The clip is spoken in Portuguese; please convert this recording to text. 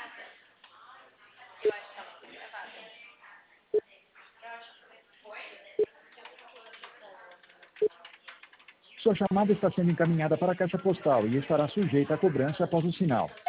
Sua chamada está sendo encaminhada para a caixa postal e estará sujeita à cobrança após o sinal.